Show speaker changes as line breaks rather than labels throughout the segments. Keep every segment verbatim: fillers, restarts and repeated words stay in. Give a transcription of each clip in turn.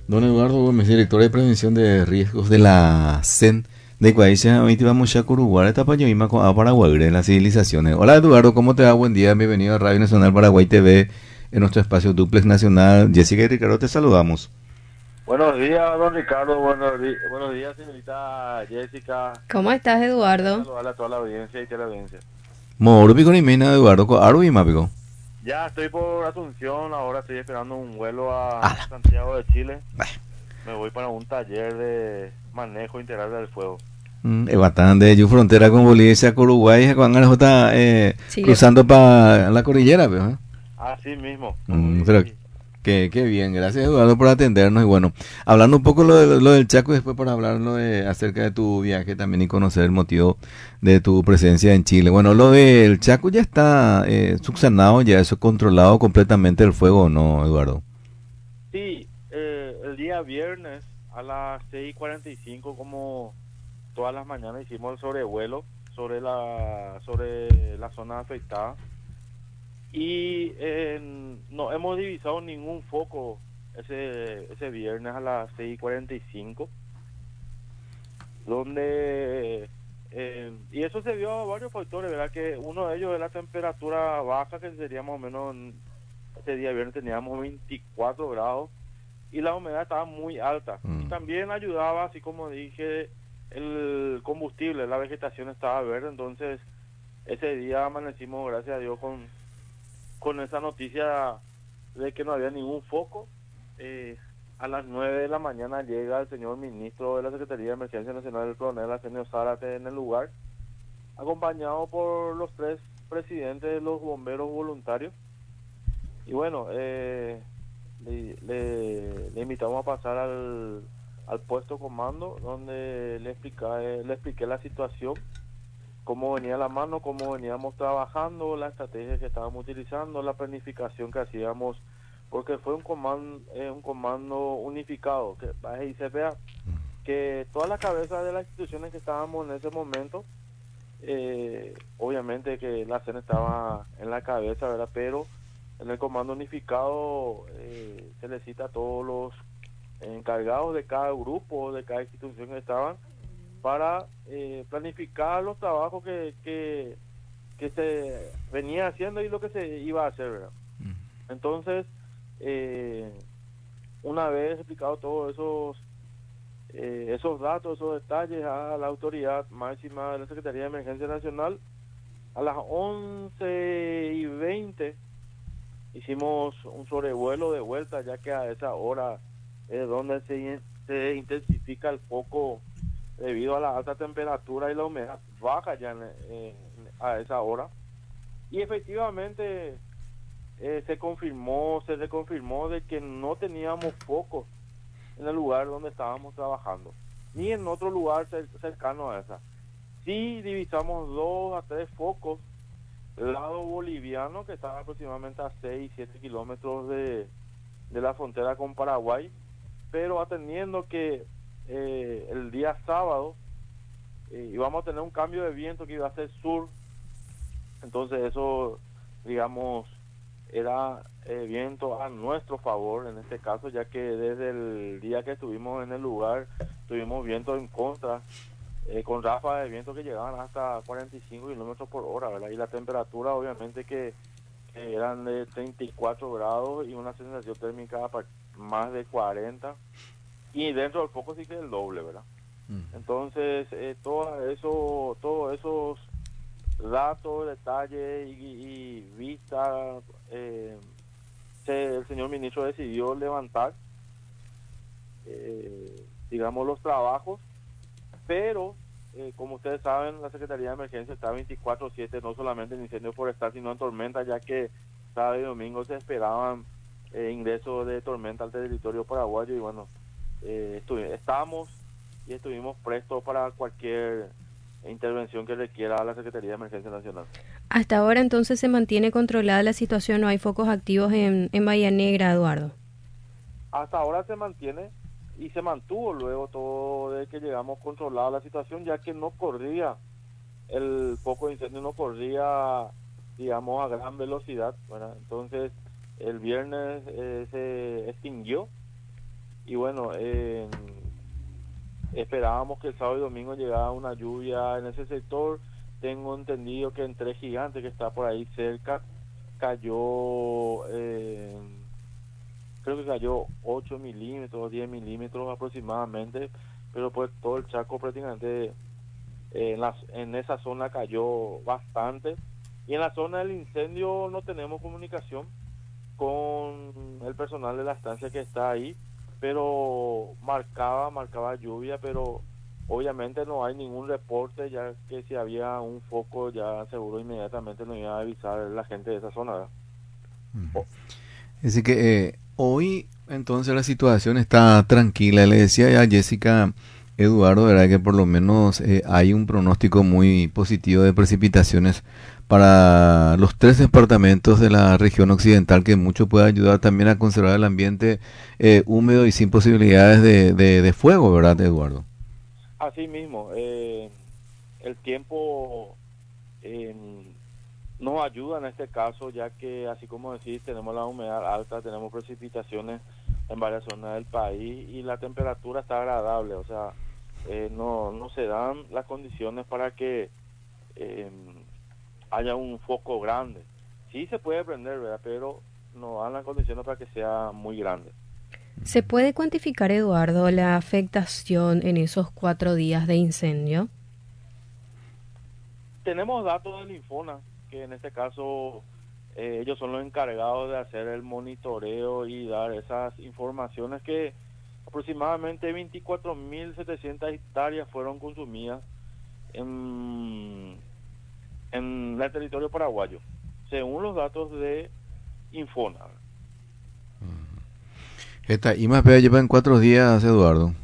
Don Eduardo Gómez, director de prevención de riesgos de la C E N de Ecuadisia, hoy te vamos a Uruguay, esta pañoima con a Paraguay, de las civilizaciones. Hola Eduardo, ¿cómo te va? Buen día, bienvenido a Radio Nacional Paraguay T V, en nuestro espacio Duplex Nacional. Jessica y Ricardo, te saludamos.
Buenos días, don Ricardo. Buenos, di- buenos días, señorita Jessica.
¿Cómo estás,
Gusto en
Eduardo?
saludarle a toda la audiencia y teleaudiencia.
Moro pico ni mena, Eduardo, co aro y mapico.
Ya estoy por Asunción, ahora estoy esperando un vuelo a
Ala,
Santiago de Chile.
bah,
Me voy para un taller de manejo integral del fuego.
mm, es bastante, yo frontera con Bolivia, con Uruguay, con ganas está eh,
Chile.
cruzando para la cordillera, pero, ¿eh?
Así mismo.
Mm, pero
Muy...
qué, qué bien, gracias Eduardo por atendernos y bueno, hablando un poco lo, de, lo del Chaco y después para hablar lo de, acerca de tu viaje también y conocer el motivo de tu presencia en Chile. Bueno, lo del Chaco ya está eh, subsanado, ya eso controlado completamente el fuego, ¿no, Eduardo?
Sí, eh, el día viernes a las seis y cuarenta y cinco, como todas las mañanas, hicimos el sobrevuelo sobre la, sobre la zona afectada. Y eh, no hemos divisado ningún foco ese ese viernes a las seis y cuarenta y cinco, donde eh, y eso se vio a varios factores, ¿verdad? Que uno de ellos es la temperatura baja, que sería más o menos, ese día viernes teníamos veinticuatro grados y la humedad estaba muy alta. Y
Mm.
también ayudaba, así como dije, el combustible, la vegetación estaba verde. Entonces ese día amanecimos, gracias a Dios, con con esa noticia de que no había ningún foco. Eh, a las nueve de la mañana llega el señor ministro de la Secretaría de Emergencia Nacional, el coronel Arsenio Zárate, en el lugar, acompañado por los tres presidentes de los bomberos voluntarios. Y bueno, eh, le, le, le invitamos a pasar al, al puesto comando, donde le, explica, eh, le expliqué la situación, cómo venía la mano, cómo veníamos trabajando, la estrategia que estábamos utilizando, la planificación que hacíamos, porque fue un comando, eh, un comando unificado, que ahí se vea que todas las cabezas de las instituciones que estábamos en ese momento, eh, obviamente que la C E N estaba en la cabeza, ¿verdad? Pero en el comando unificado eh, se le cita a todos los encargados de cada grupo, de cada institución que estaban, para eh, planificar los trabajos que, que, que se venía haciendo y lo que se iba a hacer, ¿verdad? Entonces, eh, una vez explicado todos esos eh, esos datos, esos detalles a la autoridad máxima de la Secretaría de Emergencia Nacional, a las once y veinte hicimos un sobrevuelo de vuelta, ya que a esa hora es donde se, se intensifica el foco debido a la alta temperatura y la humedad baja ya en, en, a esa hora. Y efectivamente eh, se confirmó, se reconfirmó de que no teníamos focos en el lugar donde estábamos trabajando, ni en otro lugar cer cercano a esa. Sí divisamos dos a tres focos del lado boliviano, que estaba aproximadamente a seis siete kilómetros de, de la frontera con Paraguay, pero atendiendo que eh, el día sábado eh, íbamos a tener un cambio de viento que iba a ser sur. Entonces eso, digamos, era eh, viento a nuestro favor en este caso, ya que desde el día que estuvimos en el lugar tuvimos viento en contra, eh, con ráfagas de viento que llegaban hasta cuarenta y cinco kilómetros por hora, ¿verdad? Y la temperatura obviamente que, que eran de treinta y cuatro grados y una sensación térmica para más de cuarenta, y dentro del foco sí que es el doble, ¿verdad? Entonces, eh, todo eso, todos esos datos, detalles y, y vista, eh, se- el señor ministro decidió levantar, eh, digamos, los trabajos, pero eh, como ustedes saben, la Secretaría de Emergencia está veinticuatro siete, no solamente en incendio forestal, sino en tormenta, ya que sábado y domingo se esperaban eh, ingresos de tormenta al territorio paraguayo. Y bueno, eh, estu- estamos y estuvimos prestos para cualquier intervención que requiera la Secretaría de Emergencia Nacional.
Hasta ahora entonces se mantiene controlada la situación, no hay focos activos en, en Bahía Negra, Eduardo.
Hasta ahora se mantiene y se mantuvo luego todo de que llegamos controlada la situación, ya que no corría el foco de incendio, no corría, digamos, a gran velocidad, ¿verdad? Entonces el viernes eh, se extinguió y bueno, eh, esperábamos que el sábado y domingo llegara una lluvia en ese sector. Tengo entendido que en Tres Gigantes, que está por ahí cerca, cayó, eh, creo que cayó ocho milímetros, diez milímetros aproximadamente, pero pues todo el Chaco prácticamente eh, en, la, en esa zona cayó bastante. Y en la zona del incendio no tenemos comunicación con el personal de la estancia que está ahí, pero marcaba, marcaba lluvia, pero obviamente no hay ningún reporte, ya que si había un foco ya seguro inmediatamente nos iba a avisar la gente de esa zona, ¿verdad?
Ujú. Así que eh, hoy entonces la situación está tranquila. Le decía a Jessica Eduardo, ¿verdad? Que por lo menos eh, hay un pronóstico muy positivo de precipitaciones para los tres departamentos de la región occidental, que mucho puede ayudar también a conservar el ambiente eh, húmedo y sin posibilidades de, de, de fuego, ¿verdad, Eduardo?
Así mismo, eh, el tiempo eh, nos ayuda en este caso, ya que así como decís, tenemos la humedad alta, tenemos precipitaciones en varias zonas del país y la temperatura está agradable, o sea, eh, no, no se dan las condiciones para que eh, haya un foco grande. Sí se puede prender, ¿verdad? Pero no dan las condiciones para que sea muy grande.
¿Se puede cuantificar, Eduardo, la afectación en esos cuatro días de incendio?
Tenemos datos del Infona, que en este caso eh, ellos son los encargados de hacer el monitoreo y dar esas informaciones, que aproximadamente veinticuatro mil setecientas hectáreas fueron consumidas en, en el territorio paraguayo, según los datos de Infona.
Esta I M A P lleva en cuatro días, Eduardo.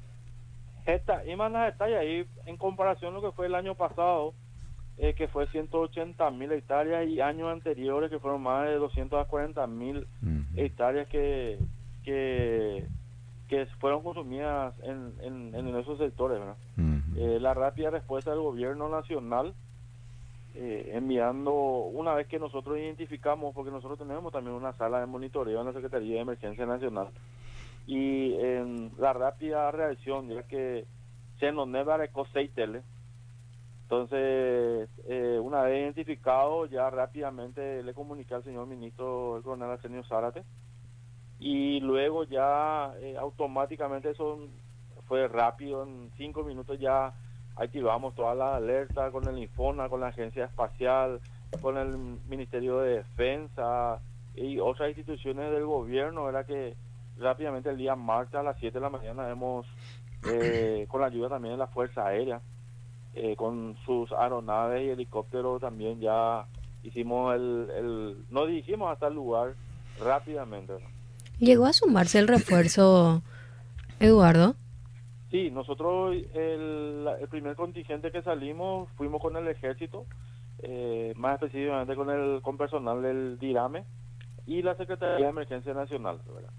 Esta, y más las detalles ahí, en comparación a lo que fue el año pasado, eh, que fue ciento ochenta mil hectáreas, y años anteriores que fueron más de doscientas cuarenta mil
Ujú.
hectáreas que, que, que fueron consumidas en, en, en esos sectores, ¿verdad?
Ujú.
Eh, la rápida respuesta del gobierno nacional, eh, enviando, una vez que nosotros identificamos, porque nosotros tenemos también una sala de monitoreo en la Secretaría de Emergencia Nacional, y en la rápida reacción, ya que se nos neva de tele. Entonces, eh, una vez identificado, ya rápidamente le comuniqué al señor ministro, el coronel Arsenio Zárate, y luego ya eh, automáticamente eso fue rápido, en cinco minutos ya activamos todas las alertas con el Infona, con la Agencia Espacial, con el Ministerio de Defensa y otras instituciones del gobierno. Era que rápidamente el día martes a las siete de la mañana hemos, eh, con la ayuda también de la Fuerza Aérea, eh, con sus aeronaves y helicópteros, también ya hicimos el, el nos dirigimos hasta el lugar rápidamente, ¿no?
¿Llegó a sumarse el refuerzo, Eduardo?
Sí, nosotros el, el primer contingente que salimos fuimos con el ejército, eh, más específicamente con el con personal del DIRAME y la Secretaría de Emergencia Nacional, ¿verdad?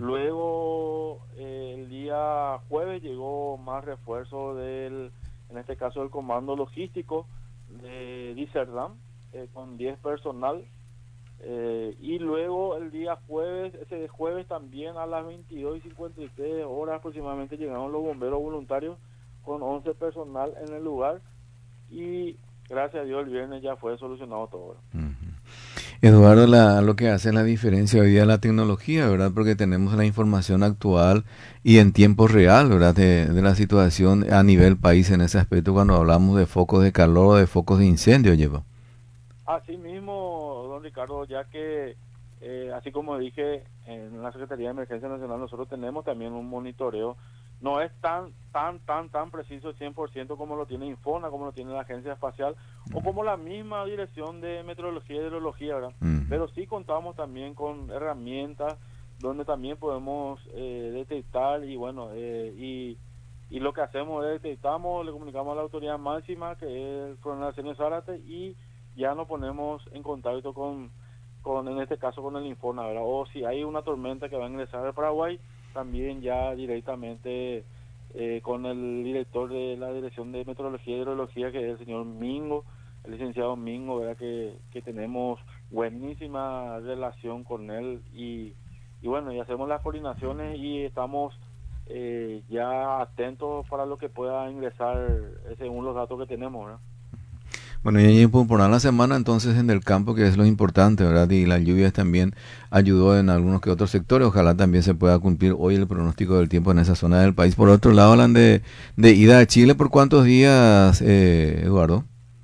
Luego eh, el día jueves llegó más refuerzo del, en este caso del comando logístico de Dicerdam, eh, con diez personal. Eh, y luego el día jueves, ese jueves también a las veintidós y cincuenta y tres horas aproximadamente llegaron los bomberos voluntarios con once personal en el lugar, y gracias a Dios el viernes ya fue solucionado todo, ¿verdad?
Ujú. Eduardo, la, lo que hace la diferencia hoy día es la tecnología, ¿verdad? Porque tenemos la información actual y en tiempo real, ¿verdad? De, de la situación a nivel país en ese aspecto cuando hablamos de focos de calor o de focos de incendio, lleva.
Así mismo, don Ricardo, ya que, eh, así como dije, en la Secretaría de Emergencia Nacional nosotros tenemos también un monitoreo. No es tan, tan, tan, tan preciso cien por ciento como lo tiene Infona, como lo tiene la Agencia Espacial, o como la misma Dirección de Meteorología y Hidrología, ¿verdad?
Ujú.
Pero sí contamos también con herramientas donde también podemos eh, detectar, y bueno, eh, y, y lo que hacemos es detectamos, le comunicamos a la autoridad máxima, que es el coronel Arsenio Zárate, y ya nos ponemos en contacto con, con, en este caso, con el Infona, ¿verdad? O si hay una tormenta que va a ingresar al Paraguay, también ya directamente eh, con el director de la Dirección de Meteorología y Hidrología, que es el señor Mingo, el licenciado Mingo, ¿verdad? Que, que tenemos buenísima relación con él, y, y bueno, y hacemos las coordinaciones y estamos eh, ya atentos para lo que pueda ingresar eh, según los datos que tenemos, ¿verdad?
Bueno, y por la semana entonces en el campo, que es lo importante, ¿verdad? Y las lluvias también ayudó en algunos que otros sectores. Ojalá también se pueda cumplir hoy el pronóstico del tiempo en esa zona del país. Por otro lado, hablan de, de ida a Chile. ¿Por cuántos días, eh, Eduardo?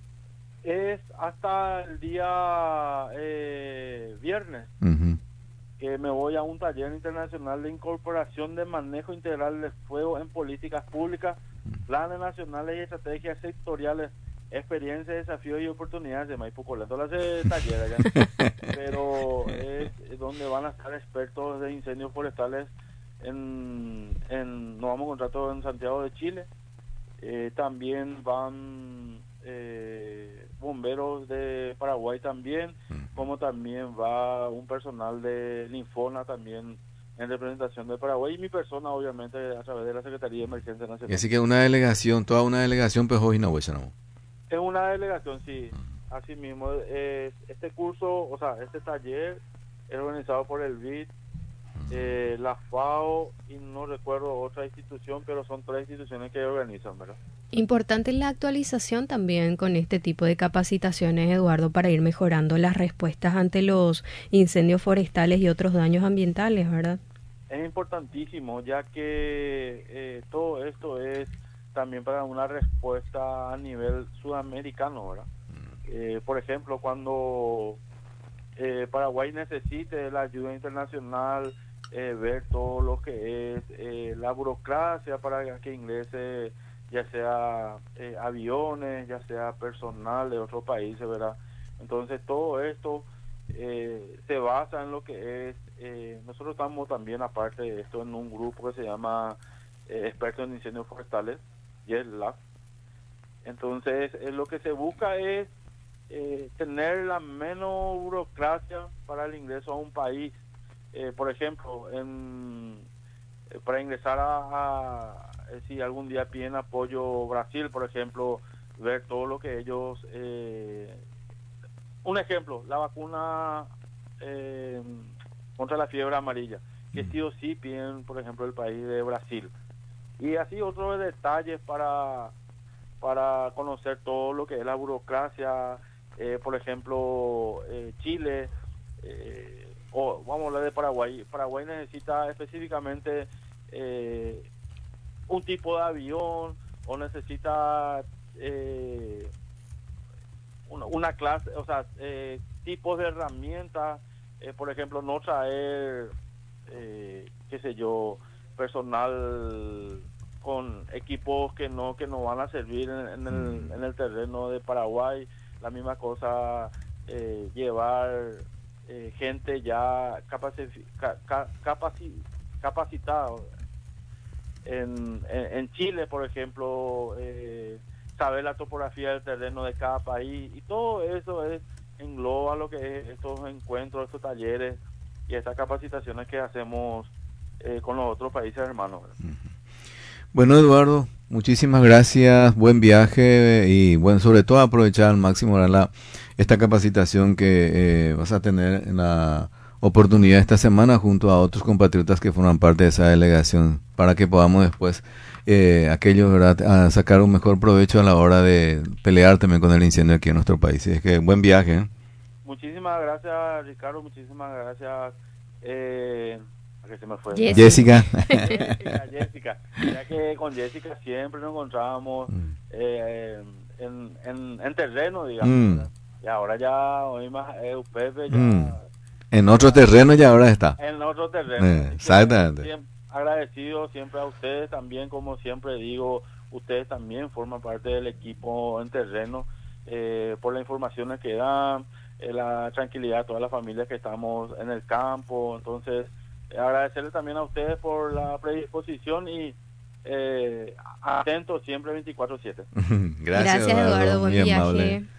Es hasta el día eh, viernes,
Uh-huh.
que me voy a un taller internacional de incorporación de manejo integral de fuego en políticas públicas, planes nacionales y estrategias sectoriales, experiencias, desafíos y oportunidades de Maipú Colento. Hace taller allá, pero es donde van a estar expertos de incendios forestales. En, en nos vamos a encontrar todos en Santiago de Chile. Eh, también van eh, bomberos de Paraguay también, como también va un personal de Linfona también en representación de Paraguay, y mi persona obviamente a través de la Secretaría de Emergencia Nacional.
Así que una delegación, toda una delegación, pues hoy no voy a no.
Es una delegación, sí, así mismo. Eh, este curso, o sea, este taller es organizado por el B I D, eh, la FAO y no recuerdo otra institución, pero son tres instituciones que organizan, ¿verdad?
Importante la actualización también con este tipo de capacitaciones, Eduardo, para ir mejorando las respuestas ante los incendios forestales y otros daños ambientales, ¿verdad?
Es importantísimo, ya que eh, todo esto es también para una respuesta a nivel sudamericano, ¿verdad? Eh, por ejemplo, cuando eh, Paraguay necesite la ayuda internacional, eh, ver todo lo que es eh, la burocracia para que ingrese, ya sea eh, aviones, ya sea personal de otros países, ¿verdad? Entonces todo esto eh, se basa en lo que es, eh, nosotros estamos también aparte de esto en un grupo que se llama eh, expertos en incendios forestales, y es L A F. Entonces eh, lo que se busca es eh, tener la menos burocracia para el ingreso a un país. Eh, por ejemplo, en, eh, para ingresar a, a eh, si algún día piden apoyo Brasil, por ejemplo, ver todo lo que ellos eh, un ejemplo, la vacuna eh, contra la fiebre amarilla, que sí o sí piden, por ejemplo, el país de Brasil, y así otros detalles para para conocer todo lo que es la burocracia. Eh, por ejemplo, eh, Chile, eh, o vamos a hablar de Paraguay. Paraguay necesita específicamente eh, un tipo de avión, o necesita eh, una, una clase, o sea, eh, tipos de herramientas, eh, por ejemplo, no traer, eh, qué sé yo, personal con equipos que no que no van a servir en, en, el, en el terreno de Paraguay. La misma cosa, eh, llevar eh, gente ya capaci, ca, capaci, capacitada. En, en, en Chile, por ejemplo, eh, saber la topografía del terreno de cada país, y todo eso es engloba lo que es estos encuentros, estos talleres y estas capacitaciones que hacemos eh, con los otros países hermanos.
Bueno, Eduardo, muchísimas gracias, buen viaje y bueno, sobre todo aprovechar al máximo la, esta capacitación que eh, vas a tener en la oportunidad esta semana junto a otros compatriotas que forman parte de esa delegación, para que podamos después eh, aquellos, ¿verdad?, a sacar un mejor provecho a la hora de pelear también con el incendio aquí en nuestro país. Es que buen viaje. ¿eh?
Muchísimas gracias, Ricardo, muchísimas gracias. Eh, que se me fue.
Jessica.
Jessica, Jessica, ya que con Jessica siempre nos encontrábamos eh, en, en, en terreno, digamos,
mm.
y ahora ya hoy más eh, Pepe ya
mm. en otro terreno ya ahora está
en otro terreno.
eh, exactamente.
Siempre agradecido siempre a ustedes también, como siempre digo, ustedes también forman parte del equipo en terreno, eh, por las informaciones que dan, eh, la tranquilidad de todas las familias que estamos en el campo. Entonces agradecerles también a ustedes por la predisposición y eh, atentos siempre veinticuatro siete.
Gracias,
Gracias, Eduardo,
Eduardo,
buen
muy
viaje.
amable.